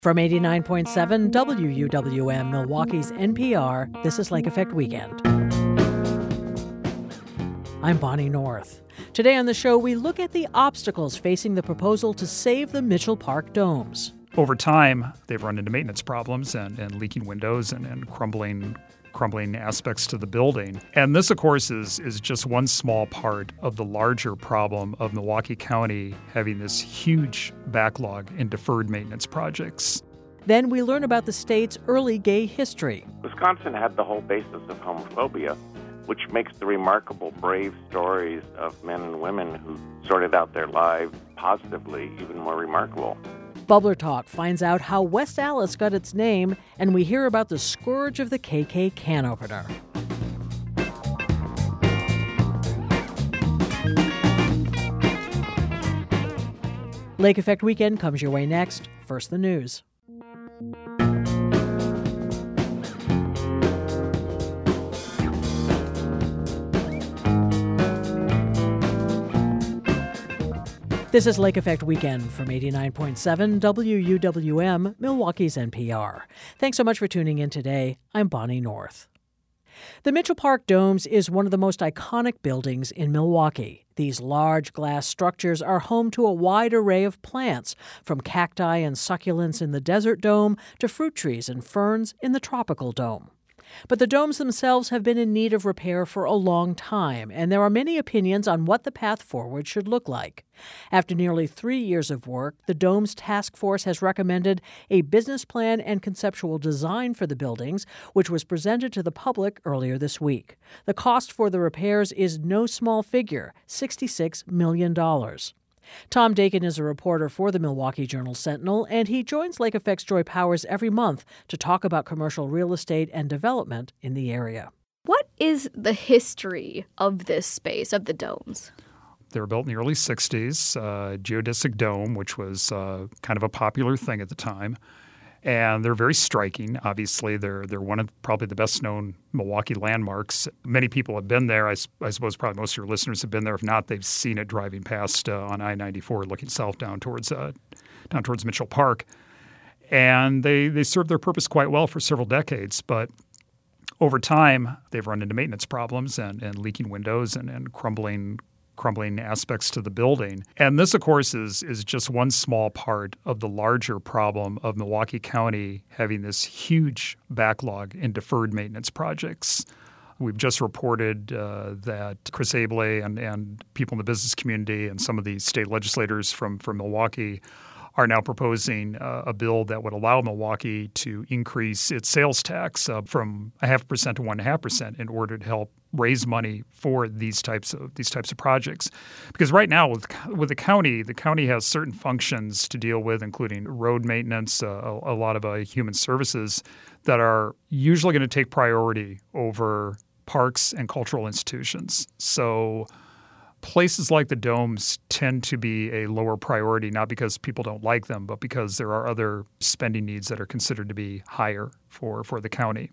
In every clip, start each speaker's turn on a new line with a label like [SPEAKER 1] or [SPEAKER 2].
[SPEAKER 1] From 89.7 WUWM, Milwaukee's NPR, this is Lake Effect Weekend. I'm Bonnie North. Today on the show, we look at the obstacles facing the proposal to save the Mitchell Park domes.
[SPEAKER 2] Over time, they've run into maintenance problems and leaking windows and crumbling aspects to the building. And this, of course, is just one small part of the larger problem of Milwaukee County having this huge backlog in deferred maintenance projects.
[SPEAKER 1] Then we learn about the state's early gay history.
[SPEAKER 3] Wisconsin had the whole basis of homophobia, which makes the remarkable, brave stories of men and women who sorted out their lives positively even more remarkable.
[SPEAKER 1] Bubbler Talk finds out how West Allis got its name, and we hear about the scourge of the KK can opener. Lake Effect Weekend comes your way next. First, the news. This is Lake Effect Weekend from 89.7 WUWM, Milwaukee's NPR. Thanks so much for tuning in today. I'm Bonnie North. The Mitchell Park Domes is one of the most iconic buildings in Milwaukee. These large glass structures are home to a wide array of plants, from cacti and succulents in the Desert Dome to fruit trees and ferns in the Tropical Dome. But the domes themselves have been in need of repair for a long time, and there are many opinions on what the path forward should look like. After nearly 3 years of work, the Domes Task Force has recommended a business plan and conceptual design for the buildings, which was presented to the public earlier this week. The cost for the repairs is no small figure, $66 million. Tom Dakin is a reporter for the Milwaukee Journal-Sentinel, and he joins Lake Effect's Joy Powers every month to talk about commercial real estate and development in the area.
[SPEAKER 4] What is the history of this space, of the domes?
[SPEAKER 2] They were built in the early 60s, geodesic dome, which was kind of a popular thing at the time. And they're very striking. Obviously, they're one of probably the best-known Milwaukee landmarks. Many people have been there. I suppose probably most of your listeners have been there. If not, they've seen it driving past on I-94, looking south down towards Mitchell Park. And they served their purpose quite well for several decades. But over time, they've run into maintenance problems and leaking windows and crumbling aspects to the building. And this, of course, is just one small part of the larger problem of Milwaukee County having this huge backlog in deferred maintenance projects. We've just reported that Chris Abele and people in the business community and some of the state legislators from Milwaukee are now proposing a bill that would allow Milwaukee to increase its sales tax from 0.5% to 1.5% in order to help raise money for these types of projects. Because right now with the county has certain functions to deal with, including road maintenance, a lot of human services that are usually going to take priority over parks and cultural institutions. So places like the domes tend to be a lower priority, not because people don't like them, but because there are other spending needs that are considered to be higher for the county.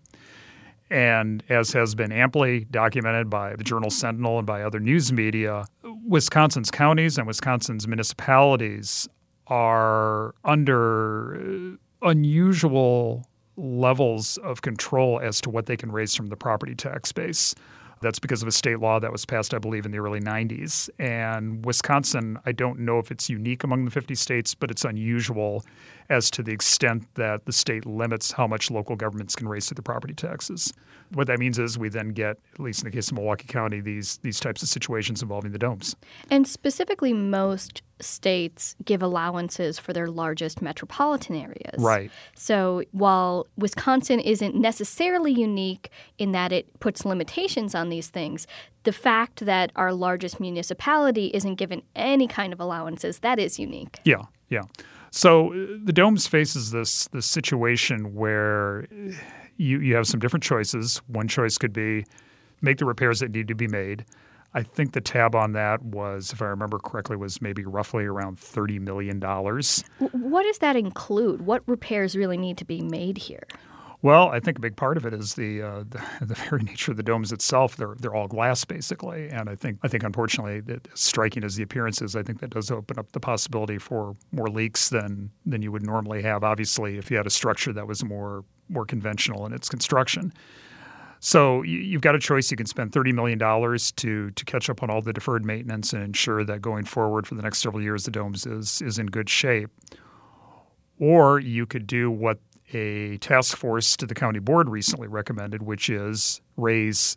[SPEAKER 2] And as has been amply documented by the Journal-Sentinel and by other news media, Wisconsin's counties and Wisconsin's municipalities are under unusual levels of control as to what they can raise from the property tax base. That's because of a state law that was passed, I believe, in the early 90s. And Wisconsin, I don't know if it's unique among the 50 states, but it's unusual as to the extent that the state limits how much local governments can raise through the property taxes. What that means is we then get, at least in the case of Milwaukee County, these types of situations involving the domes.
[SPEAKER 4] And specifically, most states give allowances for their largest metropolitan areas.
[SPEAKER 2] Right.
[SPEAKER 4] So while Wisconsin isn't necessarily unique in that it puts limitations on these things, the fact that our largest municipality isn't given any kind of allowances, that is unique.
[SPEAKER 2] Yeah. So the domes faces this situation where you have some different choices. One choice could be make the repairs that need to be made. I think the tab on that was, if I remember correctly, was maybe roughly around $30 million.
[SPEAKER 4] What does that include? What repairs really need to be made here?
[SPEAKER 2] Well, I think a big part of it is the very nature of the domes itself. They're all glass basically, and I think unfortunately, that as striking as the appearance is, I think that does open up the possibility for more leaks than you would normally have. Obviously, if you had a structure that was more conventional in its construction. So you've got a choice. You can spend $30 million to catch up on all the deferred maintenance and ensure that going forward for the next several years the domes is in good shape. Or you could do what a task force to the county board recently recommended, which is raise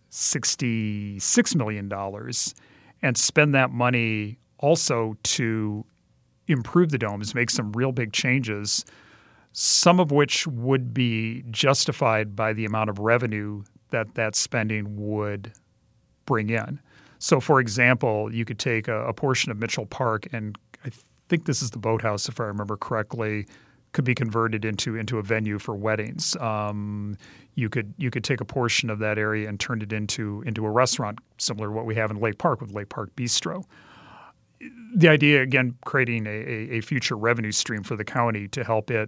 [SPEAKER 2] $66 million and spend that money also to improve the domes, make some real big changes, some of which would be justified by the amount of revenue that spending would bring in. So, for example, you could take a portion of Mitchell Park, and I think this is the boathouse, if I remember correctly, could be converted into a venue for weddings. You could take a portion of that area and turn it into a restaurant, similar to what we have in Lake Park with Lake Park Bistro. The idea, again, creating a future revenue stream for the county to help it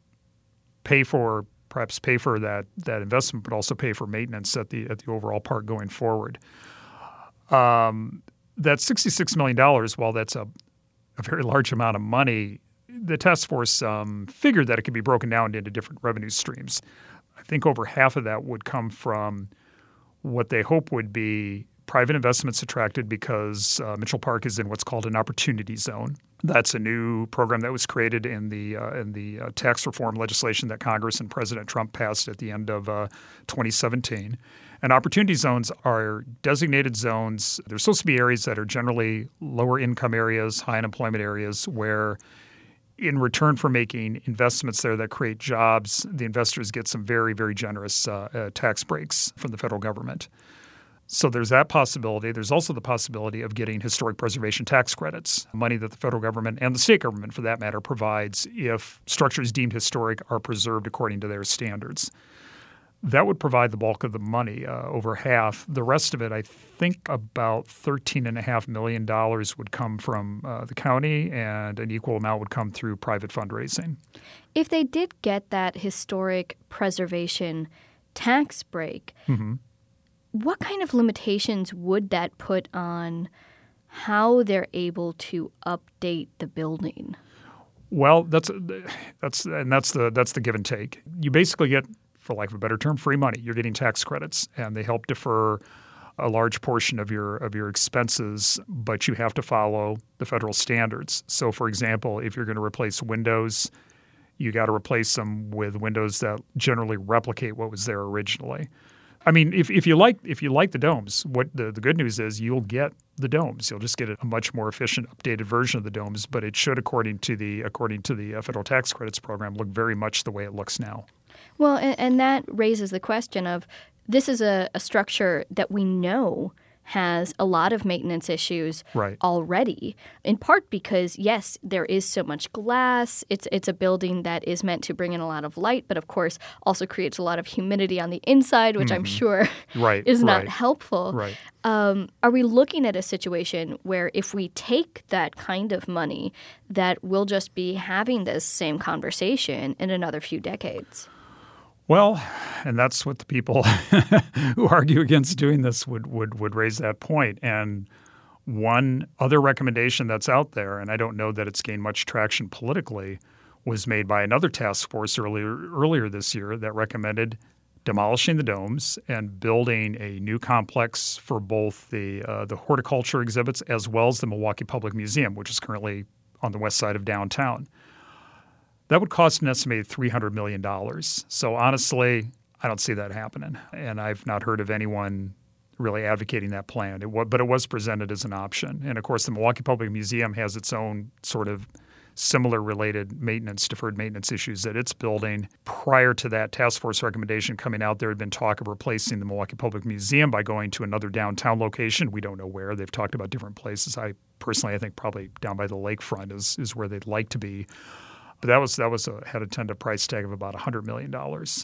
[SPEAKER 2] pay for that investment, but also pay for maintenance at the overall park going forward. That $66 million, while that's a very large amount of money, the task force figured that it could be broken down into different revenue streams. I think over half of that would come from what they hope would be private investments attracted because Mitchell Park is in what's called an opportunity zone. That's a new program that was created in the tax reform legislation that Congress and President Trump passed at the end of 2017. And opportunity zones are designated zones. They're supposed to be areas that are generally lower income areas, high unemployment areas, where in return for making investments there that create jobs, the investors get some very, very generous tax breaks from the federal government. So there's that possibility. There's also the possibility of getting historic preservation tax credits, money that the federal government and the state government, for that matter, provides if structures deemed historic are preserved according to their standards. That would provide the bulk of the money, over half. The rest of it, I think about $13.5 million would come from the county, and an equal amount would come through private fundraising.
[SPEAKER 4] If they did get that historic preservation tax break, what kind of limitations would that put on how they're able to update the building?
[SPEAKER 2] Well, that's the give and take. You basically get, for lack of a better term, free money. You're getting tax credits, and they help defer a large portion of your expenses, but you have to follow the federal standards. So, for example, if you're going to replace windows, you got to replace them with windows that generally replicate what was there originally. I mean, if you like the domes, what the good news is you'll get the domes. You'll just get a much more efficient, updated version of the domes, but it should, according to the federal tax credits program, look very much the way it looks now.
[SPEAKER 4] Well, and that raises the question of this is a structure that we know has a lot of maintenance issues already, in part because, yes, there is so much glass. It's a building that is meant to bring in a lot of light, but of course also creates a lot of humidity on the inside, which I'm sure is not helpful.
[SPEAKER 2] Right.
[SPEAKER 4] Are we looking at a situation where if we take that kind of money, that we'll just be having this same conversation in another few decades?
[SPEAKER 2] Well, and that's what the people who argue against doing this would raise that point. And one other recommendation that's out there, and I don't know that it's gained much traction politically, was made by another task force earlier this year that recommended demolishing the domes and building a new complex for both the horticulture exhibits as well as the Milwaukee Public Museum, which is currently on the west side of downtown. That would cost an estimated $300 million. So honestly, I don't see that happening. And I've not heard of anyone really advocating that plan. But it was presented as an option. And of course, the Milwaukee Public Museum has its own sort of similar related deferred maintenance issues that it's building. Prior to that task force recommendation coming out, there had been talk of replacing the Milwaukee Public Museum by going to another downtown location. We don't know where. They've talked about different places. I think probably down by the lakefront is where they'd like to be. But that had a tentative price tag of about $100 million.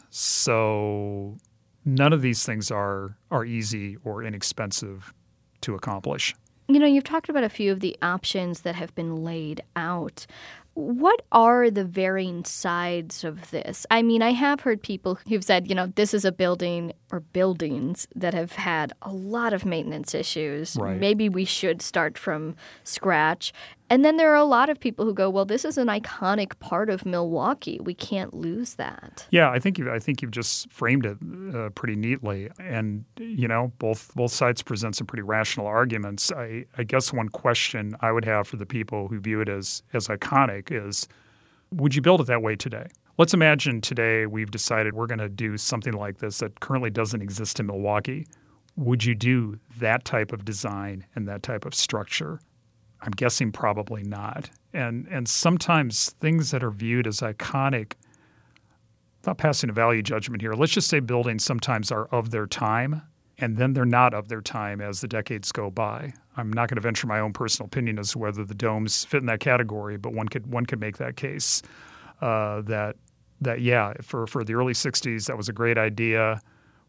[SPEAKER 2] So none of these things are easy or inexpensive to accomplish.
[SPEAKER 4] You know, you've talked about a few of the options that have been laid out. What are the varying sides of this? I mean, I have heard people who've said, this is a building or buildings that have had a lot of maintenance issues.
[SPEAKER 2] Right.
[SPEAKER 4] Maybe we should start from scratch. And then there are a lot of people who go, well, this is an iconic part of Milwaukee. We can't lose that.
[SPEAKER 2] Yeah, I think you've just framed it pretty neatly. And, both sides present some pretty rational arguments. I guess one question I would have for the people who view it as iconic is, would you build it that way today? Let's imagine today we've decided we're going to do something like this that currently doesn't exist in Milwaukee. Would you do that type of design and that type of structure? I'm guessing probably not. And sometimes things that are viewed as iconic, without passing a value judgment here, let's just say buildings sometimes are of their time, and then they're not of their time as the decades go by. I'm not going to venture my own personal opinion as to whether the domes fit in that category, but one could make that case that for the early 60s, that was a great idea.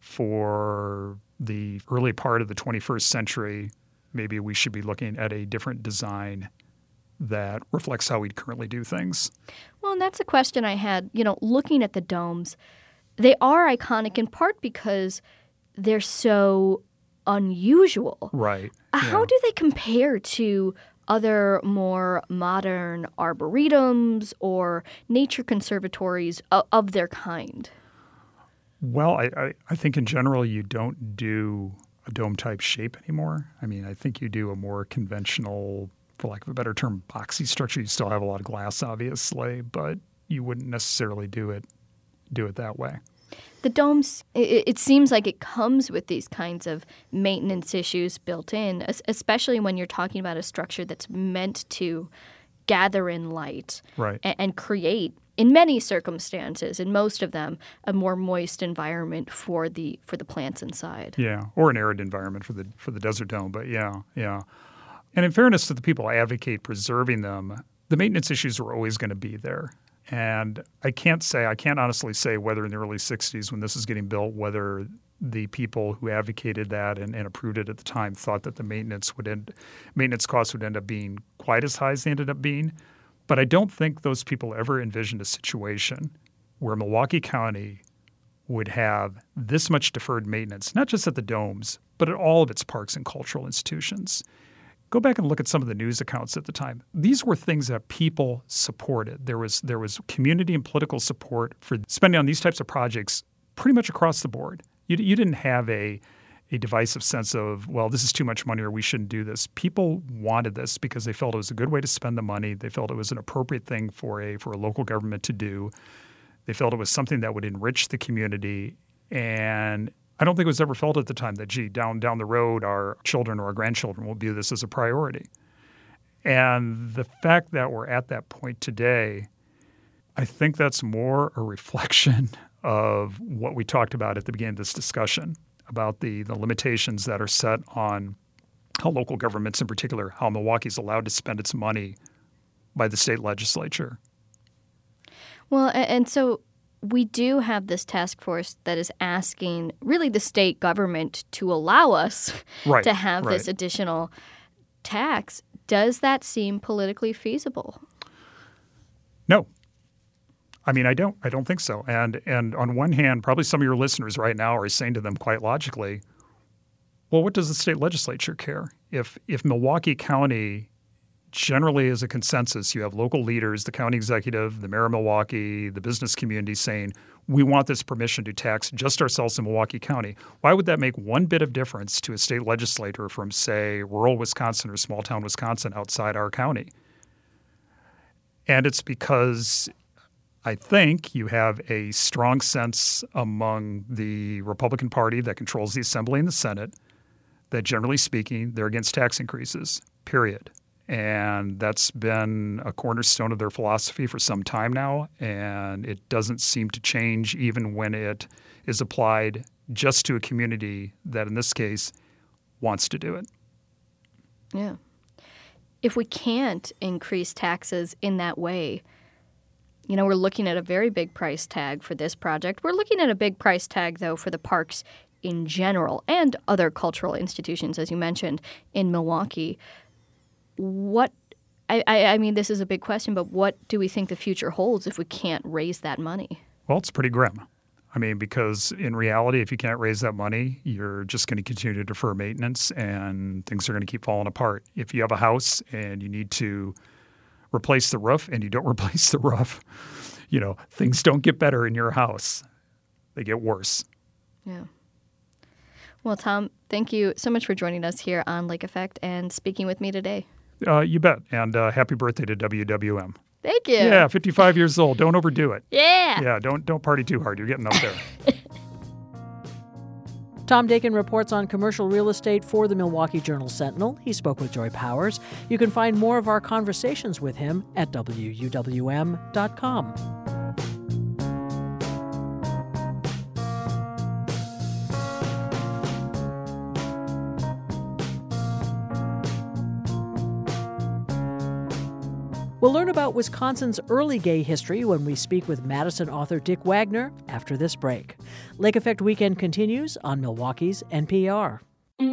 [SPEAKER 2] For the early part of the 21st century, maybe we should be looking at a different design that reflects how we currently do things.
[SPEAKER 4] Well, and that's a question I had. Looking at the domes, they are iconic in part because they're so unusual.
[SPEAKER 2] Right.
[SPEAKER 4] How do they compare to other more modern arboretums or nature conservatories of their kind?
[SPEAKER 2] Well, I think in general you don't do a dome-type shape anymore. I mean, I think you do a more conventional, for lack of a better term, boxy structure. You still have a lot of glass, obviously, but you wouldn't necessarily do it that way.
[SPEAKER 4] The domes, it seems like it comes with these kinds of maintenance issues built in, especially when you're talking about a structure that's meant to gather in light and create, in many circumstances, in most of them, a more moist environment for the plants inside.
[SPEAKER 2] Yeah, or an arid environment for the desert dome. But yeah. And in fairness to the people who advocate preserving them, the maintenance issues are always going to be there. And I can't honestly say whether in the early 60s when this was getting built, whether the people who advocated that and approved it at the time thought that the maintenance costs would end up being quite as high as they ended up being. But I don't think those people ever envisioned a situation where Milwaukee County would have this much deferred maintenance, not just at the domes, but at all of its parks and cultural institutions. Go back and look at some of the news accounts at the time. These were things that people supported. There was community and political support for spending on these types of projects pretty much across the board. You didn't have a divisive sense of, well, this is too much money or we shouldn't do this. People wanted this because they felt it was a good way to spend the money. They felt it was an appropriate thing for a local government to do. They felt it was something that would enrich the community. And I don't think it was ever felt at the time that, down the road, our children or our grandchildren will view this as a priority. And the fact that we're at that point today, I think that's more a reflection of what we talked about at the beginning of this discussion, about the limitations that are set on how local governments, in particular, how Milwaukee's allowed to spend its money by the state legislature.
[SPEAKER 4] Well, and so we do have this task force that is asking really the state government to allow us to have this additional tax. Does that seem politically feasible?
[SPEAKER 2] No. I mean, I don't think so. And on one hand, probably some of your listeners right now are saying to them quite logically, well, what does the state legislature care? If Milwaukee County generally is a consensus, you have local leaders, the county executive, the mayor of Milwaukee, the business community saying, we want this permission to tax just ourselves in Milwaukee County. Why would that make one bit of difference to a state legislator from, say, rural Wisconsin or small town Wisconsin outside our county? And it's because I think you have a strong sense among the Republican Party that controls the Assembly and the Senate that, generally speaking, they're against tax increases, period. And that's been a cornerstone of their philosophy for some time now, and it doesn't seem to change even when it is applied just to a community that, in this case, wants to do it.
[SPEAKER 4] Yeah. If we can't increase taxes in that way, we're looking at a very big price tag for this project. We're looking at a big price tag, though, for the parks in general and other cultural institutions, as you mentioned, in Milwaukee. What I mean, this is a big question, but what do we think the future holds if we can't raise that money?
[SPEAKER 2] Well, it's pretty grim. I mean, because in reality, if you can't raise that money, you're just going to continue to defer maintenance and things are going to keep falling apart. If you have a house and you need to replace the roof and you don't replace the roof, things don't get better in your house. They get worse.
[SPEAKER 4] Yeah. Well, Tom, thank you so much for joining us here on Lake Effect and speaking with me today.
[SPEAKER 2] You bet. And happy birthday to WWM.
[SPEAKER 4] Thank you.
[SPEAKER 2] Yeah, 55 years old. Don't overdo it.
[SPEAKER 4] Yeah.
[SPEAKER 2] Yeah, don't party too hard. You're getting up there.
[SPEAKER 1] Tom Dakin reports on commercial real estate for the Milwaukee Journal-Sentinel. He spoke with Joy Powers. You can find more of our conversations with him at WUWM.com. We'll learn about Wisconsin's early gay history when we speak with Madison author Dick Wagner after this break. Lake Effect Weekend continues on Milwaukee's NPR.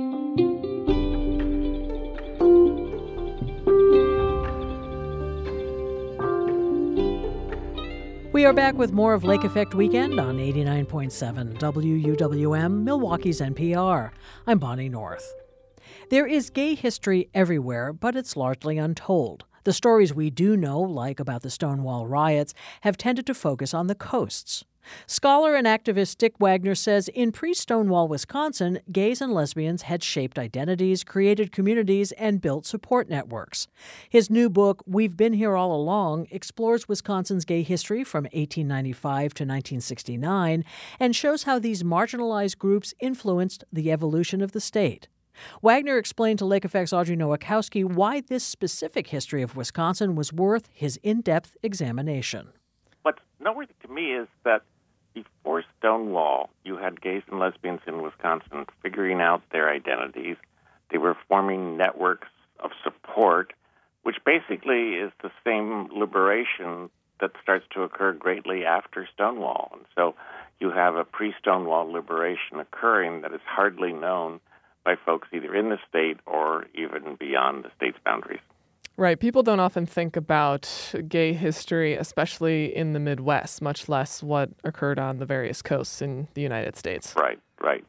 [SPEAKER 1] We are back with more of Lake Effect Weekend on 89.7 WUWM, Milwaukee's NPR. I'm Bonnie North. There is gay history everywhere, but it's largely untold. The stories we do know, like about the Stonewall riots, have tended to focus on the coasts. Scholar and activist Dick Wagner says in pre-Stonewall Wisconsin, gays and lesbians had shaped identities, created communities, and built support networks. His new book, We've Been Here All Along, explores Wisconsin's gay history from 1895 to 1969 and shows how these marginalized groups influenced the evolution of the state. Wagner explained to Lake Effect's Audrey Nowakowski why this specific history of Wisconsin was worth his in-depth examination.
[SPEAKER 3] What's noteworthy to me is that before Stonewall, you had gays and lesbians in Wisconsin figuring out their identities. They were forming networks of support, which basically is the same liberation that starts to occur greatly after Stonewall. And so you have a pre-Stonewall liberation occurring that is hardly known by folks either in the state or even beyond the state's boundaries.
[SPEAKER 5] Right. People don't often think about gay history, especially in the Midwest, much less what occurred on the various coasts in the United States.
[SPEAKER 3] Right.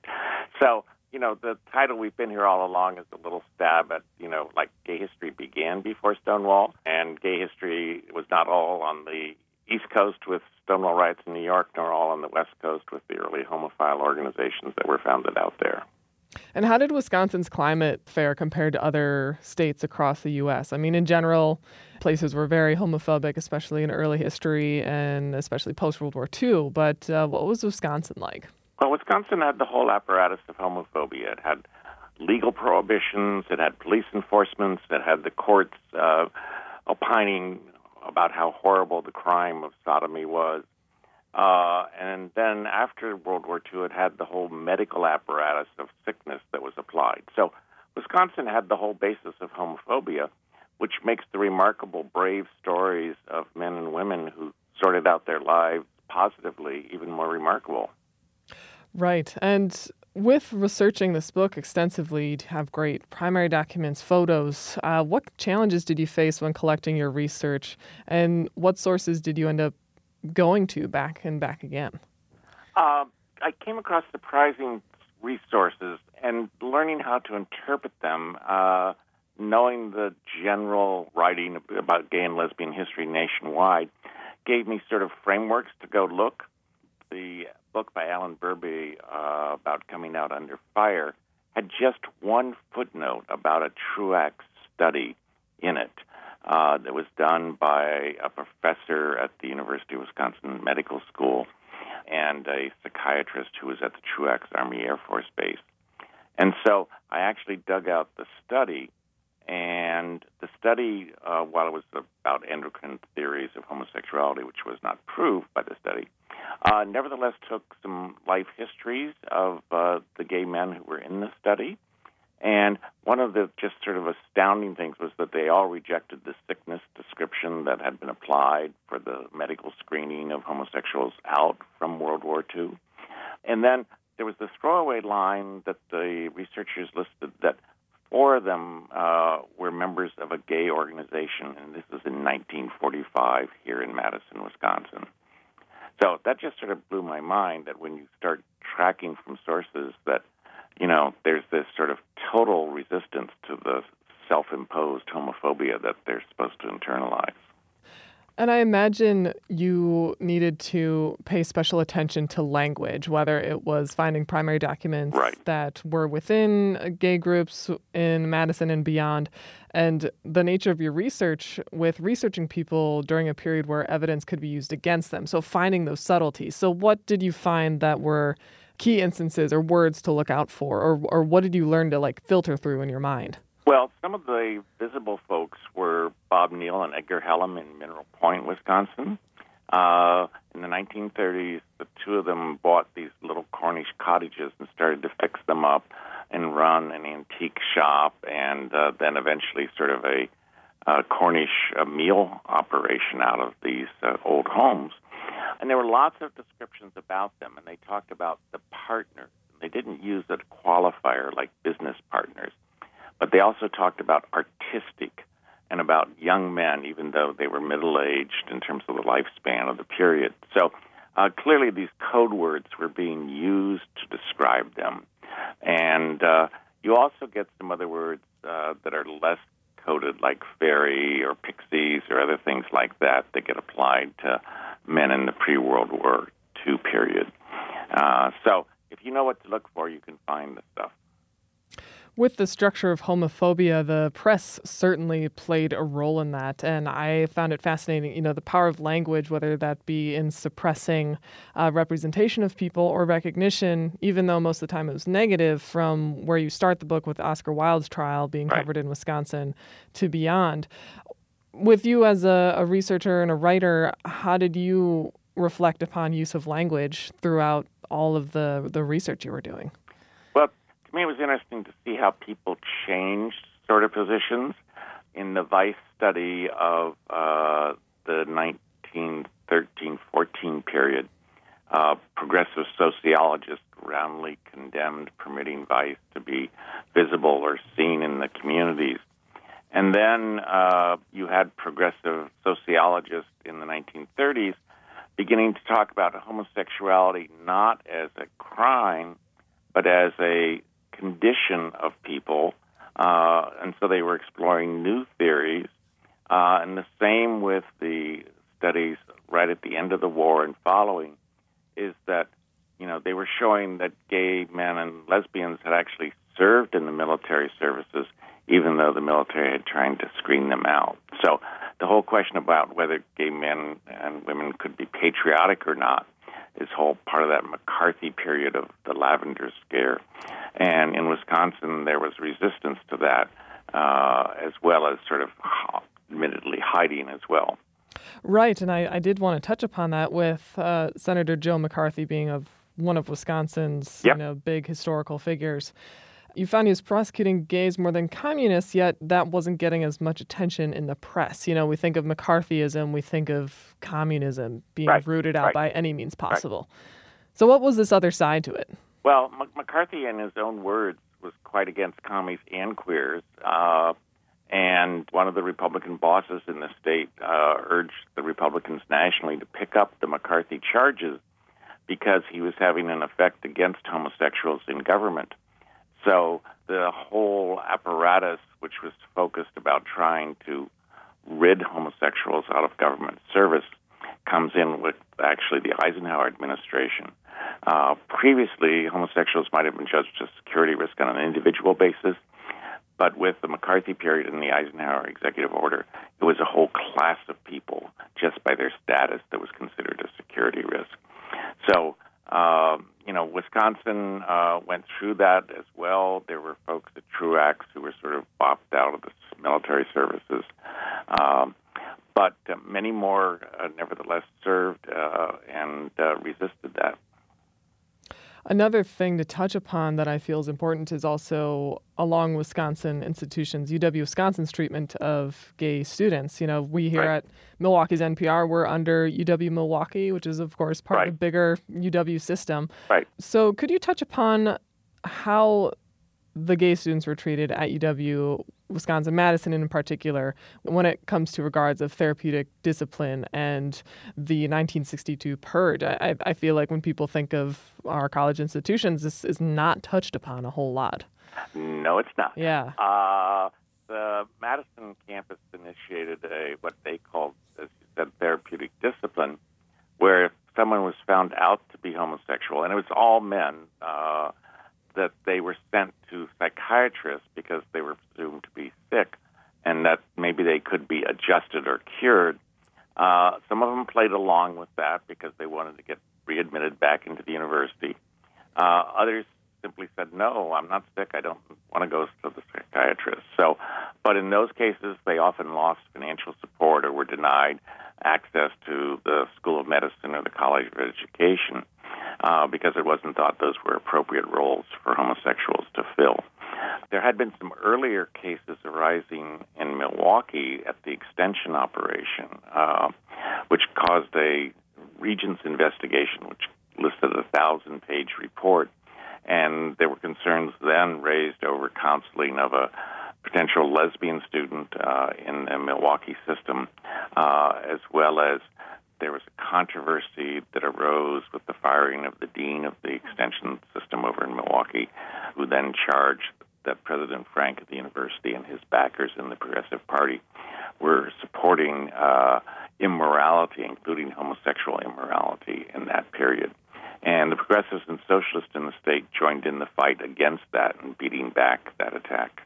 [SPEAKER 3] So, the title We've Been Here All Along is a little stab at, like gay history began before Stonewall, and gay history was not all on the East Coast with Stonewall riots in New York, nor all on the West Coast with the early homophile organizations that were founded out there.
[SPEAKER 5] And how did Wisconsin's climate fare compared to other states across the U.S.? I mean, in general, places were very homophobic, especially in early history and especially post-World War II. But what was Wisconsin like?
[SPEAKER 3] Well, Wisconsin had the whole apparatus of homophobia. It had legal prohibitions, it had police enforcement, it had the courts opining about how horrible the crime of sodomy was. And then after World War II, it had the whole medical apparatus of sickness that was applied. So Wisconsin had the whole basis of homophobia, which makes the remarkable brave stories of men and women who sorted out their lives positively even more remarkable.
[SPEAKER 5] Right. And with researching this book extensively, you have great primary documents, photos. What challenges did you face when collecting your research, and what sources did you end up going to back and back again?
[SPEAKER 3] I came across surprising resources, and learning how to interpret them, knowing the general writing about gay and lesbian history nationwide, gave me sort of frameworks to go look. The book by Alan Burby about coming out under fire had just one footnote about a Truax study in it. That was done by a professor at the University of Wisconsin Medical School and a psychiatrist who was at the Truax Army Air Force Base. And so I actually dug out the study, and the study, while it was about endocrine theories of homosexuality, which was not proved by the study, nevertheless took some life histories of the gay men who were in the study. And one of the just sort of astounding things was that they all rejected the sickness description that had been applied for the medical screening of homosexuals out from World War II. And then there was this throwaway line that the researchers listed that 4 of them were members of a gay organization, and this was in 1945 here in Madison, Wisconsin. So that just sort of blew my mind that when you start tracking from sources that, there's this sort of total resistance to the self-imposed homophobia that they're supposed to internalize.
[SPEAKER 5] And I imagine you needed to pay special attention to language, whether it was finding primary documents that were within gay groups in Madison and beyond, and the nature of your research with researching people during a period where evidence could be used against them. So finding those subtleties. So what did you find that were key instances or words to look out for, or what did you learn to filter through in your mind?
[SPEAKER 3] Well, some of the visible folks were Bob Neal and Edgar Hallam in Mineral Point, Wisconsin. In the 1930s, the two of them bought these little Cornish cottages and started to fix them up and run an antique shop, and then eventually sort of a Cornish meal operation out of these old homes. And there were lots of descriptions about them, and they talked about the partners. They didn't use a qualifier like business partners. But they also talked about artistic and about young men, even though they were middle-aged in terms of the lifespan of the period. So clearly these code words were being used to describe them. And you also get some other words that are less coded, like fairy or pixies or other things like that get applied to men in the pre-World War II period. So if you know what to look for, you can find the stuff.
[SPEAKER 5] With the structure of homophobia, the press certainly played a role in that. And I found it fascinating, the power of language, whether that be in suppressing representation of people or recognition, even though most of the time it was negative, from where you start the book with Oscar Wilde's trial being covered in Wisconsin to beyond. With you as a researcher and a writer, how did you reflect upon use of language throughout all of the research you were doing?
[SPEAKER 3] To me, it was interesting to see how people changed sort of positions. In the Vice study of the 1913-14 period, progressive sociologists roundly condemned permitting vice to be visible or seen in the communities. And then you had progressive sociologists in the 1930s beginning to talk about homosexuality not as a crime, but as a condition of people, and so they were exploring new theories, and the same with the studies right at the end of the war and following, is that, they were showing that gay men and lesbians had actually served in the military services, even though the military had tried to screen them out. So the whole question about whether gay men and women could be patriotic or not is whole part of that McCarthy period of the Lavender Scare. And in Wisconsin, there was resistance to that, as well as sort of admittedly hiding as well.
[SPEAKER 5] Right, and I did want to touch upon that with Senator Joe McCarthy being one of Wisconsin's big historical figures. You found he was prosecuting gays more than communists, yet that wasn't getting as much attention in the press. We think of McCarthyism, we think of communism being rooted out by any means possible. So what was this other side to it?
[SPEAKER 3] Well, McCarthy, in his own words, was quite against commies and queers. And one of the Republican bosses in the state urged the Republicans nationally to pick up the McCarthy charges because he was having an effect against homosexuals in government. So the whole apparatus, which was focused about trying to rid homosexuals out of government service, comes in with actually the Eisenhower administration. Previously, homosexuals might have been judged as security risk on an individual basis, but with the McCarthy period and the Eisenhower executive order, it was a whole class of people, just by their status, that was considered a security risk. So, Wisconsin went through that as well. There were folks at Truax who were sort of bopped out of the military services. But many more, nevertheless, served and resisted that.
[SPEAKER 5] Another thing to touch upon that I feel is important is also along Wisconsin institutions, UW-Wisconsin's treatment of gay students. We here at Milwaukee's NPR, we're under UW-Milwaukee, which is, of course, part of the bigger UW system.
[SPEAKER 3] Right.
[SPEAKER 5] So could you touch upon how the gay students were treated at UW, Wisconsin-Madison in particular, when it comes to regards of therapeutic discipline and the 1962 purge. I feel like when people think of our college institutions, this is not touched upon a whole lot.
[SPEAKER 3] No, it's not.
[SPEAKER 5] Yeah.
[SPEAKER 3] The Madison campus initiated what they called, as you said, therapeutic discipline, where if someone was found out to be homosexual, and it was all men, that they were sent to psychiatrists because they were presumed to be sick, and that maybe they could be adjusted or cured. Some of them played along with that because they wanted to get readmitted back into the university. Others simply said, no, I'm not sick. I don't want to go to the psychiatrist. But in those cases, they often lost financial support or were denied access to the School of Medicine or the College of Education because it wasn't thought those were appropriate roles for homosexuals to fill. There had been some earlier cases arising in Milwaukee at the extension operation, which caused a Regents investigation, which listed a 1,000-page report. And there were concerns then raised over counseling of a potential lesbian student in the Milwaukee system, as well as there was a controversy that arose with the firing of the dean of the extension system over in Milwaukee, who then charged that President Frank of the university and his backers in the Progressive Party were supporting immorality, including homosexual immorality in that period. And the progressives and socialists in the state joined in the fight against that and beating back that attack.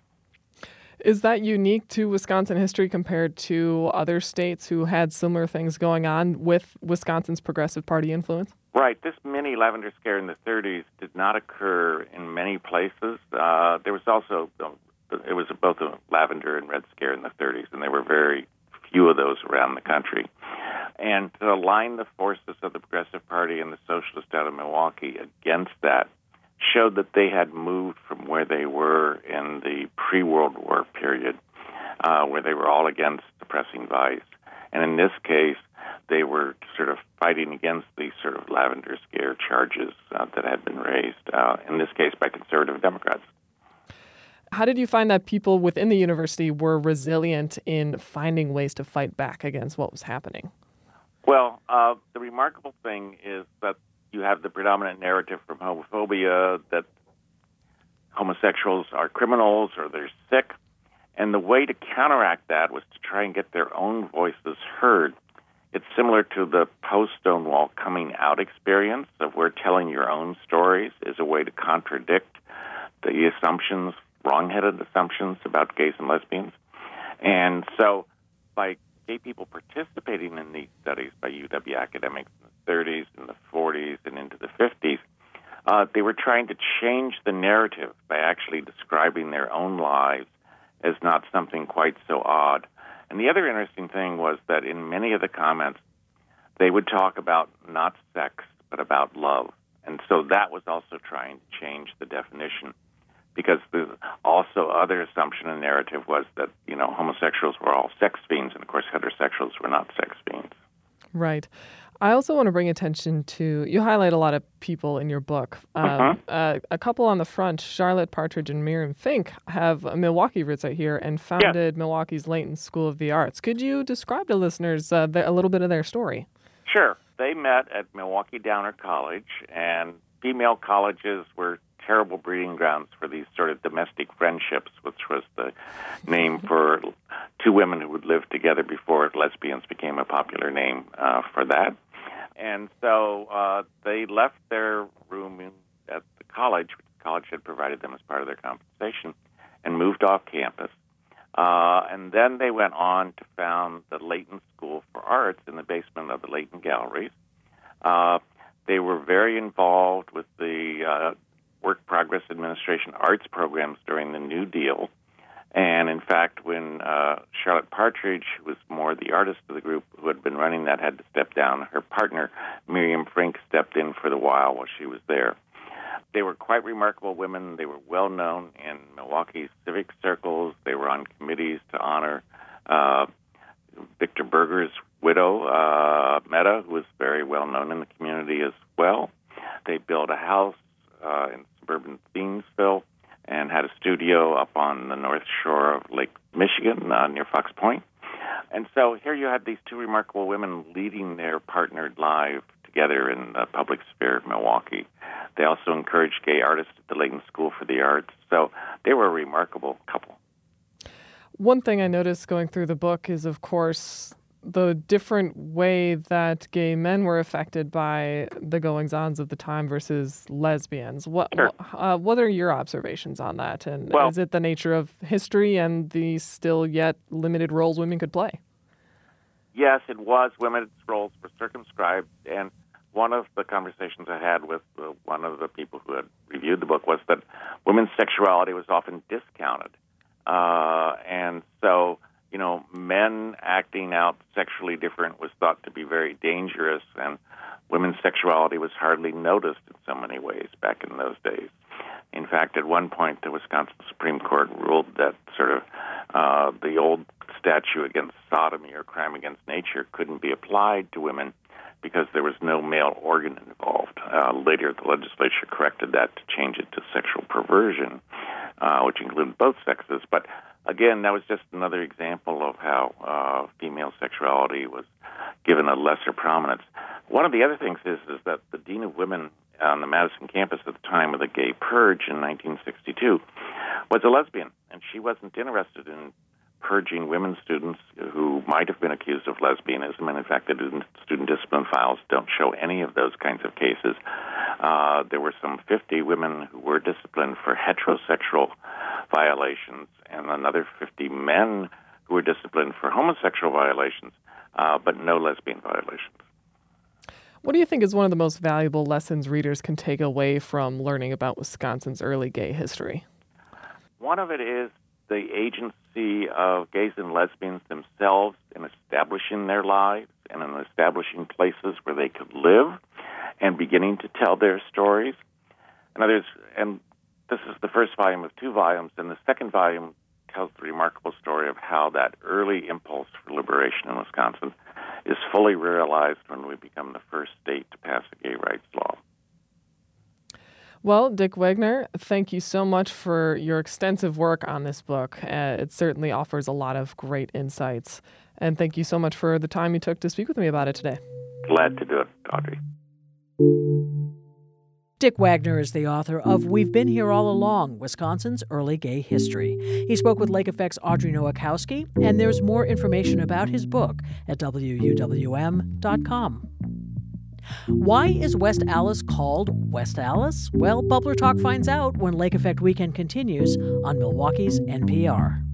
[SPEAKER 5] Is that unique to Wisconsin history compared to other states who had similar things going on with Wisconsin's Progressive Party influence?
[SPEAKER 3] Right. This mini lavender scare in the 30s did not occur in many places. There was also, it was both a lavender and red scare in the 30s, and there were very few of those around the country. And to align the forces of the Progressive Party and the Socialists out of Milwaukee against that showed that they had moved from where they were in the pre-World War period, where they were all against suppressing vice. And in this case, they were sort of fighting against these sort of lavender scare charges that had been raised, in this case by conservative Democrats.
[SPEAKER 5] How did you find that people within the university were resilient in finding ways to fight back against what was happening?
[SPEAKER 3] Well, the remarkable thing is that you have the predominant narrative from homophobia that homosexuals are criminals or they're sick. And the way to counteract that was to try and get their own voices heard. It's similar to the post-Stonewall coming out experience of where telling your own stories is a way to contradict the assumptions, wrong-headed assumptions about gays and lesbians. And so by gay people participating in these studies by UW academics in the 30s and the 40s and into the 50s, they were trying to change the narrative by actually describing their own lives as not something quite so odd. And the other interesting thing was that in many of the comments, they would talk about not sex, but about love. And so that was also trying to change the definition, because the also other assumption and narrative was that, homosexuals were all sex fiends, and of course heterosexuals were not sex fiends.
[SPEAKER 5] Right. I also want to bring attention to, you highlight a lot of people in your book. A couple on the front, Charlotte Partridge and Miriam Fink, have Milwaukee roots right here and founded Milwaukee's Leighton School of the Arts. Could you describe to listeners a little bit of their story?
[SPEAKER 3] Sure. They met at Milwaukee Downer College, and female colleges were terrible breeding grounds for these sort of domestic friendships, which was the name for two women who would live together before lesbians became a popular name for that. And so they left their room at the college, which the college had provided them as part of their compensation, and moved off campus. And then they went on to found the Leighton School for Arts in the basement of the Leighton Galleries. They were very involved with the Work Progress Administration arts programs during the New Deal. And in fact, when Charlotte Partridge, who was more the artist of the group, who had been running that, had to step down, her partner, Miriam Fink, stepped in for the while she was there. They were quite remarkable women. They were well known in Milwaukee's civic circles. They were on committees to honor Victor Berger's widow, Meta, who was very well known in the community as well. They built a house in suburban Thiensville, and had a studio up on the north shore of Lake Michigan near Fox Point. And so here you had these two remarkable women leading their partnered life together in the public sphere of Milwaukee. They also encouraged gay artists at the Layton School for the Arts. So they were a remarkable couple.
[SPEAKER 5] One thing I noticed going through the book is, of course, the different way that gay men were affected by the goings-ons of the time versus lesbians. What are your observations on that? And is it the nature of history and the still yet limited roles women could play?
[SPEAKER 3] Yes, it was. Women's roles were circumscribed. And one of the conversations I had with one of the people who had reviewed the book was that women's sexuality was often discounted. And so, men acting out sexually different was thought to be very dangerous, and women's sexuality was hardly noticed in so many ways back in those days. In fact, at one point, the Wisconsin Supreme Court ruled that the old statute against sodomy or crime against nature couldn't be applied to women because there was no male organ involved. Later, the legislature corrected that to change it to sexual perversion, which included both sexes. But again, that was just another example of how female sexuality was given a lesser prominence. One of the other things is that the Dean of Women on the Madison campus at the time of the Gay Purge in 1962 was a lesbian, and she wasn't interested in purging women students who might have been accused of lesbianism, and in fact the student discipline files don't show any of those kinds of cases. There were some 50 women who were disciplined for heterosexual violations and another 50 men who were disciplined for homosexual violations, but no lesbian violations.
[SPEAKER 5] What do you think is one of the most valuable lessons readers can take away from learning about Wisconsin's early gay history?
[SPEAKER 3] One of it is the agency of gays and lesbians themselves in establishing their lives and in establishing places where they could live and beginning to tell their stories. And this is the first volume of 2 volumes, and the second volume tells the remarkable story of how that early impulse for liberation in Wisconsin is fully realized when we become the first state to pass a gay rights law.
[SPEAKER 5] Well, Dick Wagner, thank you so much for your extensive work on this book. It certainly offers a lot of great insights. And thank you so much for the time you took to speak with me about it today.
[SPEAKER 3] Glad to do it, Audrey.
[SPEAKER 1] Dick Wagner is the author of We've Been Here All Along, Wisconsin's Early Gay History. He spoke with Lake Effect's Audrey Nowakowski, and there's more information about his book at wuwm.com. Why is West Allis called West Allis? Well, Bubbler Talk finds out when Lake Effect Weekend continues on Milwaukee's NPR.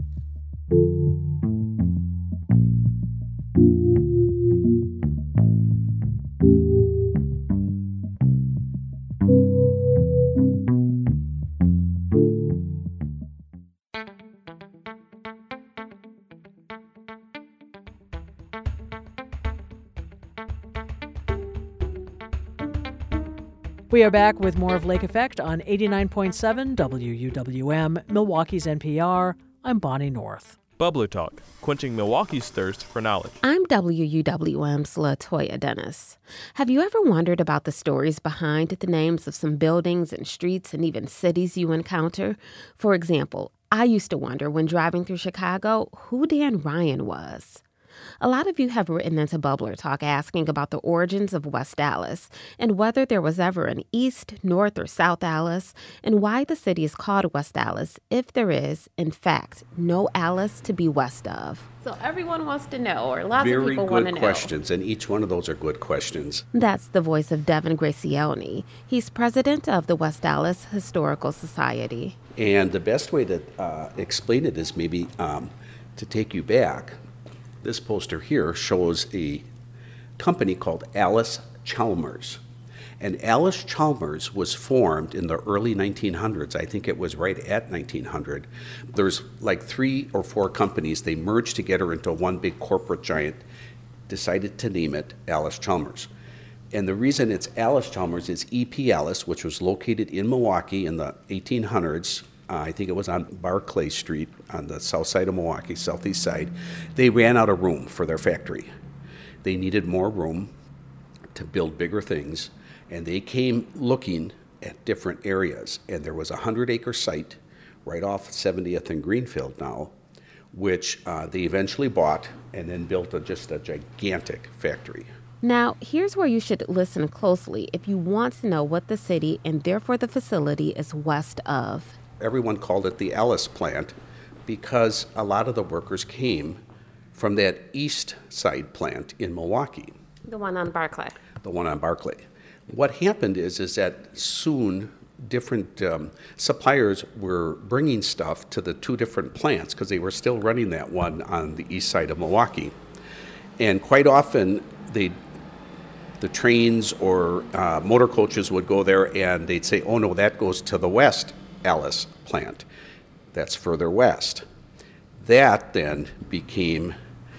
[SPEAKER 1] We are back with more of Lake Effect on 89.7 WUWM, Milwaukee's NPR. I'm Bonnie North.
[SPEAKER 6] Bubbler Talk, quenching Milwaukee's thirst for knowledge.
[SPEAKER 7] I'm WUWM's LaToya Dennis. Have you ever wondered about the stories behind the names of some buildings and streets and even cities you encounter? For example, I used to wonder when driving through Chicago who Dan Ryan was. A lot of you have written into Bubbler Talk asking about the origins of West Allis and whether there was ever an East, North, or South Allis, and why the city is called West Allis if there is, in fact, no Allis to be west of. So everyone wants to know, or lots of people want to know.
[SPEAKER 8] Very good questions, and each one of those are good questions.
[SPEAKER 7] That's the voice of Devin Gracioni. He's president of the West Allis Historical Society.
[SPEAKER 8] And the best way to explain it is maybe to take you back. This poster here shows a company called Allis-Chalmers. And Allis-Chalmers was formed in the early 1900s. I think it was right at 1900. There's like 3 or 4 companies. They merged together into one big corporate giant, decided to name it Allis-Chalmers. And the reason it's Allis-Chalmers is E.P. Allis, which was located in Milwaukee in the 1800s. I think it was on Barclay Street on the south side of Milwaukee, southeast side. They ran out of room for their factory. They needed more room to build bigger things, and they came looking at different areas. And there was a 100-acre site right off 70th and Greenfield now, which they eventually bought and then built just a gigantic factory.
[SPEAKER 7] Now, here's where you should listen closely if you want to know what the city and therefore the facility is west of.
[SPEAKER 8] Everyone called it the Alice plant because a lot of the workers came from that east side plant in Milwaukee.
[SPEAKER 7] The one on Barclay.
[SPEAKER 8] The one on Barclay. What happened is that soon different suppliers were bringing stuff to the two different plants because they were still running that one on the east side of Milwaukee. And quite often the trains or motor coaches would go there and they'd say, oh no, that goes to the West Alice plant. That's further west. That then became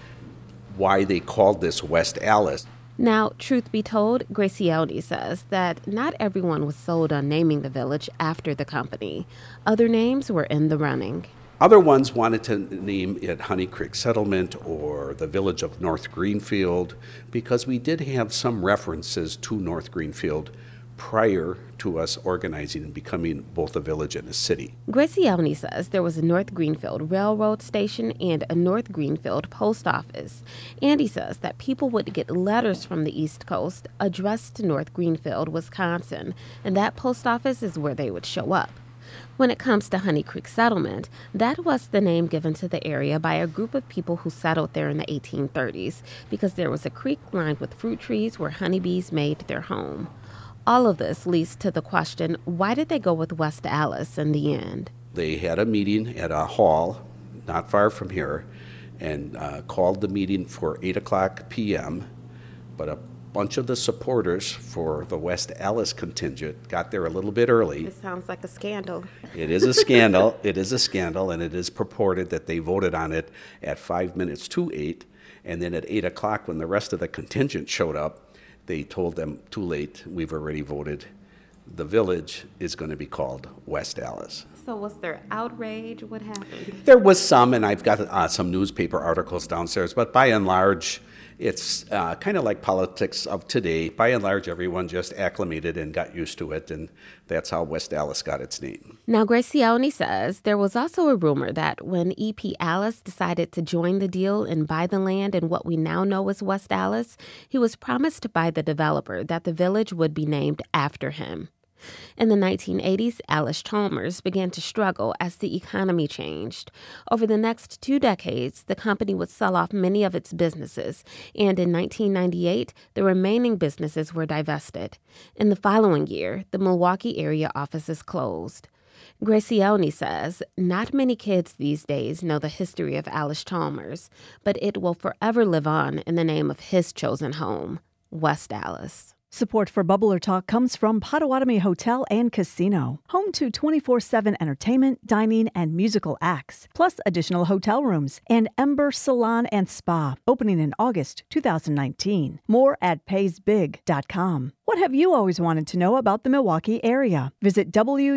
[SPEAKER 8] why they called this West Alice.
[SPEAKER 7] Now, truth be told, Gracione says that not everyone was sold on naming the village after the company. Other names were in the running.
[SPEAKER 8] Other ones wanted to name it Honey Creek Settlement or the village of North Greenfield because we did have some references to North Greenfield prior to us organizing and becoming both a village and a city.
[SPEAKER 7] Gracione says there was a North Greenfield railroad station and a North Greenfield post office. And he says that people would get letters from the East Coast addressed to North Greenfield, Wisconsin, and that post office is where they would show up. When it comes to Honey Creek Settlement, that was the name given to the area by a group of people who settled there in the 1830s because there was a creek lined with fruit trees where honeybees made their home. All of this leads to the question, why did they go with West Alice in the end?
[SPEAKER 8] They had a meeting at a hall not far from here and called the meeting for 8 o'clock p.m., but a bunch of the supporters for the West Alice contingent got there a little bit early.
[SPEAKER 7] It sounds like a scandal.
[SPEAKER 8] It is a scandal. It is a scandal, and it is purported that they voted on it at 5 minutes to 8, and then at 8 o'clock when the rest of the contingent showed up, they told them, too late, we've already voted. The village is going to be called West Alice.
[SPEAKER 7] So was there outrage? What happened?
[SPEAKER 8] There was some, and I've got some newspaper articles downstairs, but by and large, it's kind of like politics of today. By and large, everyone just acclimated and got used to it, and that's how West Alice got its name.
[SPEAKER 7] Now, Gracione says there was also a rumor that when E.P. Alice decided to join the deal and buy the land in what we now know as West Alice, he was promised by the developer that the village would be named after him. In the 1980s, Alice Chalmers began to struggle as the economy changed. Over the next 2 decades, the company would sell off many of its businesses, and in 1998, the remaining businesses were divested. In the following year, the Milwaukee area offices closed. Gracione says not many kids these days know the history of Alice Chalmers, but it will forever live on in the name of his chosen home, West Alice.
[SPEAKER 9] Support for Bubbler Talk comes from Potawatomi Hotel and Casino, home to 24/7 entertainment, dining, and musical acts, plus additional hotel rooms, and Ember Salon and Spa, opening in August 2019. More at paysbig.com. What have you always wanted to know about the Milwaukee area? Visit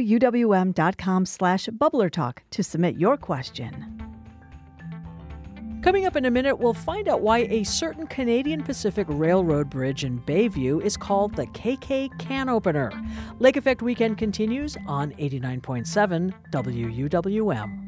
[SPEAKER 9] wuwm.com/bubblertalk to submit your question.
[SPEAKER 1] Coming up in a minute, we'll find out why a certain Canadian Pacific Railroad bridge in Bayview is called the KK Can Opener. Lake Effect Weekend continues on 89.7 WUWM.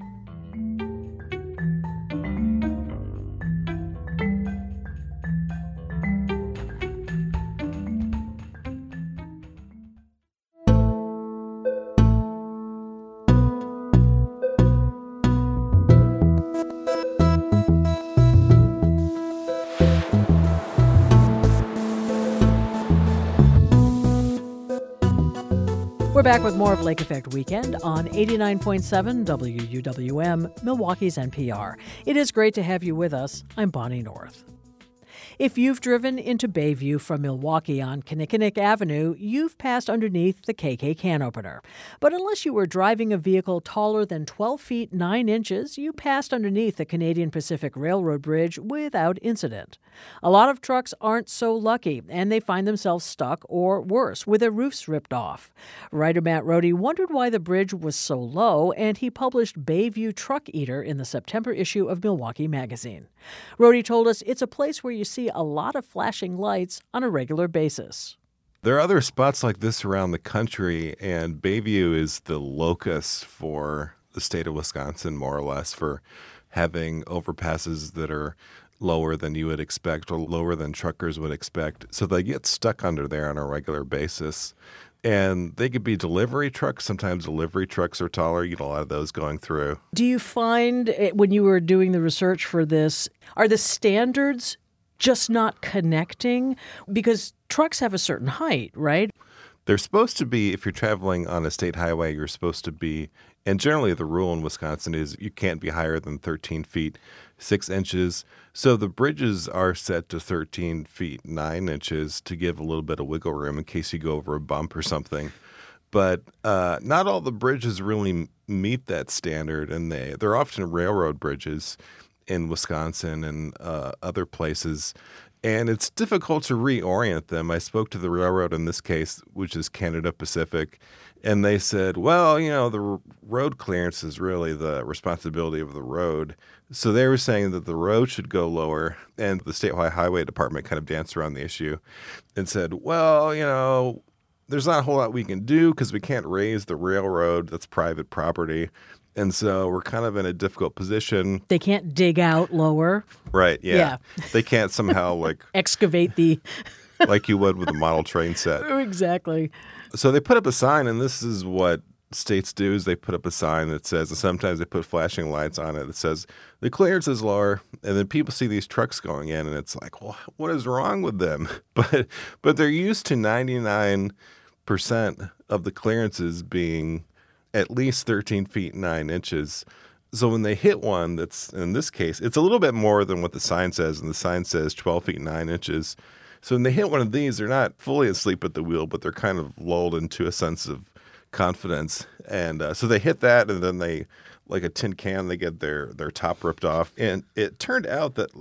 [SPEAKER 1] We're back with more of Lake Effect Weekend on 89.7 WUWM, Milwaukee's NPR. It is great to have you with us. I'm Bonnie North. If you've driven into Bayview from Milwaukee on Kinnickinnick Avenue, you've passed underneath the KK Can Opener. But unless you were driving a vehicle taller than 12 feet 9 inches, you passed underneath the Canadian Pacific Railroad Bridge without incident. A lot of trucks aren't so lucky, and they find themselves stuck or worse, with their roofs ripped off. Writer Matt Rohde wondered why the bridge was so low, and he published Bayview Truck Eater in the September issue of Milwaukee Magazine. Rohde told us it's a place where you see a lot of flashing lights on a regular basis.
[SPEAKER 10] There are other spots like this around the country, and Bayview is the locus for the state of Wisconsin, more or less, for having overpasses that are lower than you would expect or lower than truckers would expect. So they get stuck under there on a regular basis. And they could be delivery trucks. Sometimes delivery trucks are taller. You get a lot of those going through.
[SPEAKER 1] Do you find when you were doing the research for this, are the standards just not connecting? Because trucks have a certain height, right?
[SPEAKER 10] They're supposed to be, if you're traveling on a state highway, you're supposed to be, and generally the rule in Wisconsin is you can't be higher than 13 feet 6 inches. So the bridges are set to 13 feet 9 inches to give a little bit of wiggle room in case you go over a bump or something. But not all the bridges really meet that standard, and they're often railroad bridges in Wisconsin and other places. And it's difficult to reorient them. I spoke to the railroad in this case, which is Canada Pacific, and they said, well, the road clearance is really the responsibility of the road. So they were saying that the road should go lower, and the Statewide Highway Department kind of danced around the issue and said, well, there's not a whole lot we can do because we can't raise the railroad. That's private property. And so we're kind of in a difficult position.
[SPEAKER 1] They can't dig out lower.
[SPEAKER 10] Right, yeah. They can't somehow
[SPEAKER 1] excavate the...
[SPEAKER 10] like you would with a model train set.
[SPEAKER 1] Exactly.
[SPEAKER 10] So they put up a sign, and this is what states do, is they put up a sign that says, and sometimes they put flashing lights on it that says, the clearance is lower, and then people see these trucks going in, and it's like, well, what is wrong with them? But they're used to 99% of the clearances being at least 13 feet 9 inches. So when they hit one that's, in this case, it's a little bit more than what the sign says, and the sign says 12 feet 9 inches. So when they hit one of these, they're not fully asleep at the wheel, but they're kind of lulled into a sense of confidence. And so they hit that, and then they, like a tin can, they get their top ripped off. And it turned out that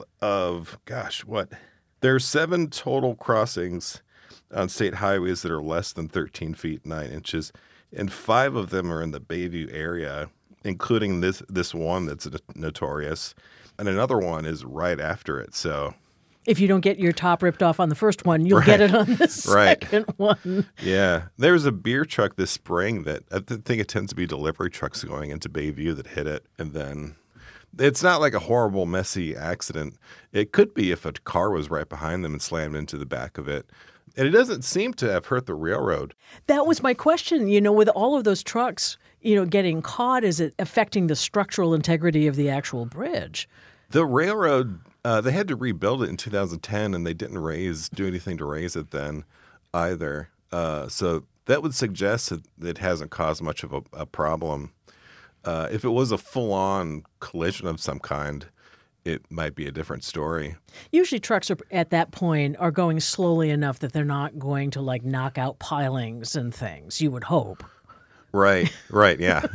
[SPEAKER 10] there's 7 total crossings on state highways that are less than 13 feet 9 inches. And 5 of them are in the Bayview area, including this one that's notorious. And another one is right after it. So
[SPEAKER 1] if you don't get your top ripped off on the first one, you'll get it on the second one.
[SPEAKER 10] Yeah. There was a beer truck this spring that I think it tends to be delivery trucks going into Bayview that hit it. And then it's not like a horrible, messy accident. It could be if a car was right behind them and slammed into the back of it. And it doesn't seem to have hurt the railroad.
[SPEAKER 1] That was my question. With all of those trucks, getting caught, is it affecting the structural integrity of the actual bridge?
[SPEAKER 10] The railroad, they had to rebuild it in 2010, and they didn't do anything to raise it then either. So that would suggest that it hasn't caused much of a problem. If it was a full-on collision of some kind, it might be a different story.
[SPEAKER 1] Usually trucks at that point are going slowly enough that they're not going to knock out pilings and things, you would hope.
[SPEAKER 10] Right, yeah.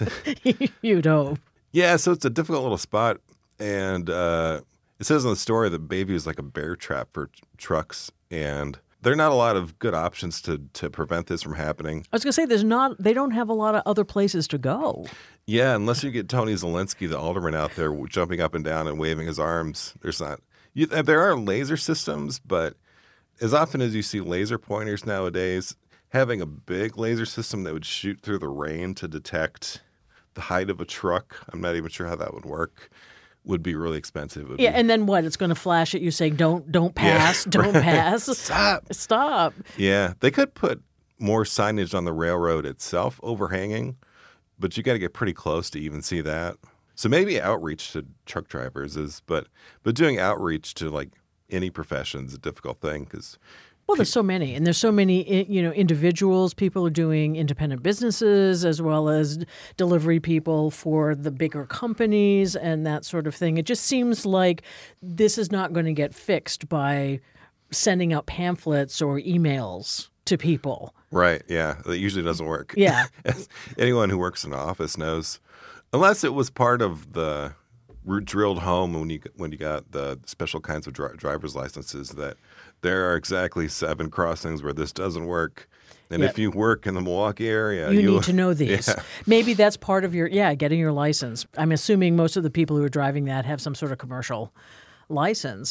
[SPEAKER 1] You'd hope.
[SPEAKER 10] Yeah, so it's a difficult little spot. And it says in the story that Bayview is like a bear trap for trucks, and there are not a lot of good options to prevent this from happening. I
[SPEAKER 1] was going to say, they don't have a lot of other places to go.
[SPEAKER 10] Yeah, unless you get Tony Zielinski, the alderman, out there jumping up and down and waving his arms. There's not. There are laser systems, but as often as you see laser pointers nowadays, having a big laser system that would shoot through the rain to detect the height of a truck, I'm not even sure how that would work, would be really expensive.
[SPEAKER 1] And then what? It's going to flash at you saying, don't pass, don't pass. Stop.
[SPEAKER 10] Yeah, they could put more signage on the railroad itself overhanging, but you got to get pretty close to even see that. So maybe outreach to truck drivers but doing outreach to any profession is a difficult thing because.
[SPEAKER 1] Well, there's so many, and there's so many, individuals. People are doing independent businesses as well as delivery people for the bigger companies and that sort of thing. It just seems like this is not going to get fixed by sending out pamphlets or emails to people.
[SPEAKER 10] Right. Yeah. That usually doesn't work.
[SPEAKER 1] Yeah.
[SPEAKER 10] Anyone who works in an office knows, unless it was part of the drilled home when you got the special kinds of driver's licenses, that there are exactly 7 crossings where this doesn't work. And if you work in the Milwaukee area,
[SPEAKER 1] you need to know these. Yeah. Maybe that's part of your, getting your license. I'm assuming most of the people who are driving that have some sort of commercial license.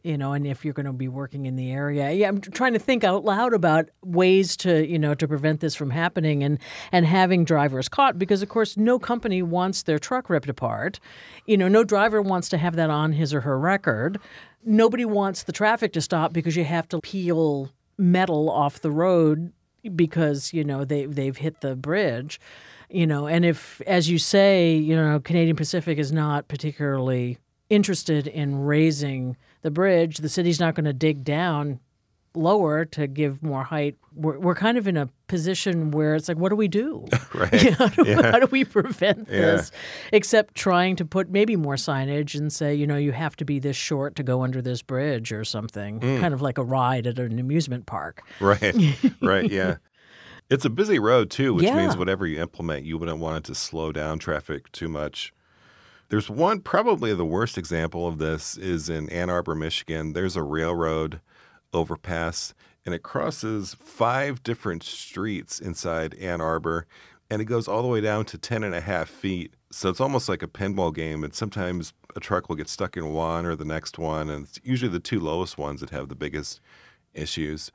[SPEAKER 1] and if you're going to be working in the area. Yeah, I'm trying to think out loud about ways to, to prevent this from happening and having drivers caught because, of course, no company wants their truck ripped apart. No driver wants to have that on his or her record. Nobody wants the traffic to stop because you have to peel metal off the road because, they've hit the bridge. And if, as you say, Canadian Pacific is not particularly interested in raising the bridge, the city's not going to dig down lower to give more height. We're kind of in a position where it's like, what do we do?
[SPEAKER 10] Right.
[SPEAKER 1] How do we prevent this? Except trying to put maybe more signage and say, you have to be this short to go under this bridge or something, kind of like a ride at an amusement park.
[SPEAKER 10] Right, right, yeah. It's a busy road, too, which means whatever you implement, you wouldn't want it to slow down traffic too much. There's one, probably the worst example of this is in Ann Arbor, Michigan. There's a railroad overpass, and it crosses 5 different streets inside Ann Arbor, and it goes all the way down to 10.5 feet. So it's almost like a pinball game, and sometimes a truck will get stuck in one or the next one, and it's usually the 2 lowest ones that have the biggest issues.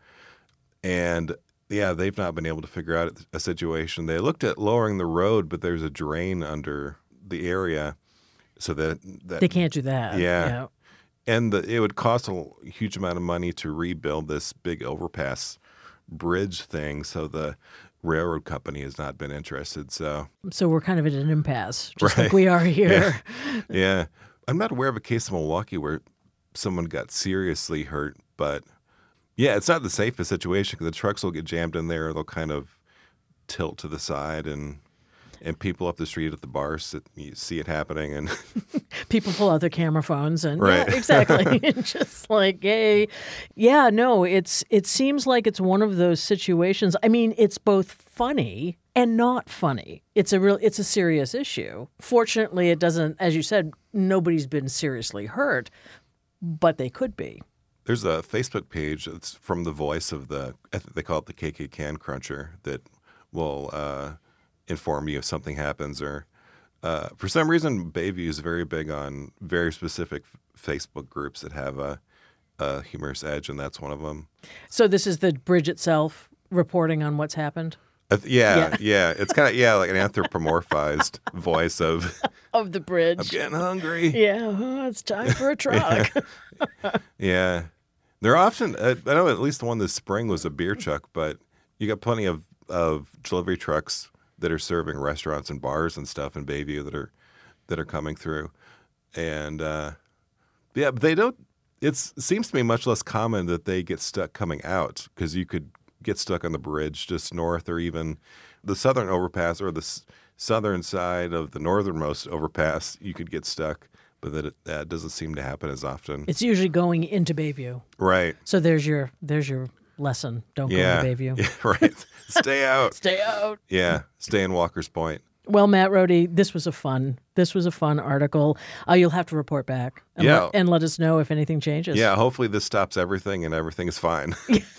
[SPEAKER 10] And yeah, they've not been able to figure out a situation. They looked at lowering the road, but there's a drain under the area, so that
[SPEAKER 1] they can't do that.
[SPEAKER 10] Yeah. And it would cost a huge amount of money to rebuild this big overpass bridge thing. So the railroad company has not been interested. So
[SPEAKER 1] we're kind of at an impasse, just like we are here.
[SPEAKER 10] Yeah. I'm not aware of a case in Milwaukee where someone got seriously hurt, but yeah, it's not the safest situation because the trucks will get jammed in there. They'll kind of tilt to the side and people up the street at the bars, you see it happening. And
[SPEAKER 1] people pull out their camera phones and
[SPEAKER 10] right.
[SPEAKER 1] Yeah, exactly. Just like, hey, yeah, no, it seems like it's one of those situations. I mean, it's both funny and not funny. It's a serious issue. Fortunately, it doesn't, as you said, nobody's been seriously hurt, but they could be.
[SPEAKER 10] There's a Facebook page that's from the voice of I think they call it the KK Can Cruncher, that will inform you if something happens. Or for some reason, Bayview is very big on very specific Facebook groups that have a humorous edge, and that's one of them.
[SPEAKER 1] So this is the bridge itself reporting on what's happened?
[SPEAKER 10] Yeah. It's kind of, like an anthropomorphized voice of
[SPEAKER 1] the bridge.
[SPEAKER 10] I'm getting hungry.
[SPEAKER 1] Yeah, it's time for a truck.
[SPEAKER 10] Yeah. They're often, I know at least the one this spring was a beer truck, but you got plenty of delivery trucks that are serving restaurants and bars and stuff in Bayview that are coming through. And but they don't, it seems to me much less common that they get stuck coming out, because you could get stuck on the bridge just north, or even the southern overpass, or the southern side of the northernmost overpass, you could get stuck. But that doesn't seem to happen as often. It's
[SPEAKER 1] usually going into Bayview.
[SPEAKER 10] Right.
[SPEAKER 1] So there's your lesson. Don't go into Bayview.
[SPEAKER 10] Yeah, right. Stay out.
[SPEAKER 1] Stay out.
[SPEAKER 10] Yeah. Stay in Walker's Point.
[SPEAKER 1] Well, Matt Rohde, this was a fun article. You'll have to report back and let us know if anything changes.
[SPEAKER 10] Yeah, hopefully this stops everything and everything is fine.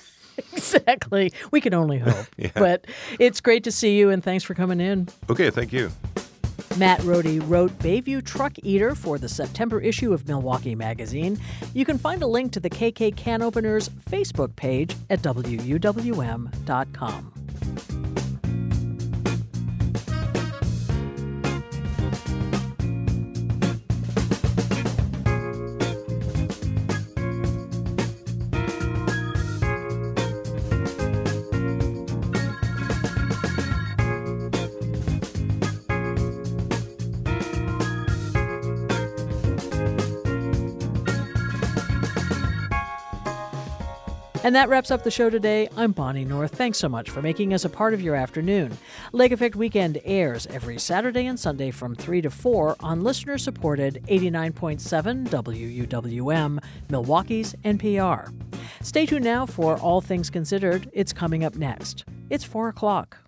[SPEAKER 1] Exactly. We can only hope. Yeah. But it's great to see you, and thanks for coming in.
[SPEAKER 10] Okay, thank you.
[SPEAKER 1] Matt Rohde wrote Bayview Truck Eater for the September issue of Milwaukee Magazine. You can find a link to the KK Can Openers Facebook page at WUWM.com. And that wraps up the show today. I'm Bonnie North. Thanks so much for making us a part of your afternoon. Lake Effect Weekend airs every Saturday and Sunday from 3 to 4 on listener-supported 89.7 WUWM, Milwaukee's NPR. Stay tuned now for All Things Considered. It's coming up next. It's 4 o'clock.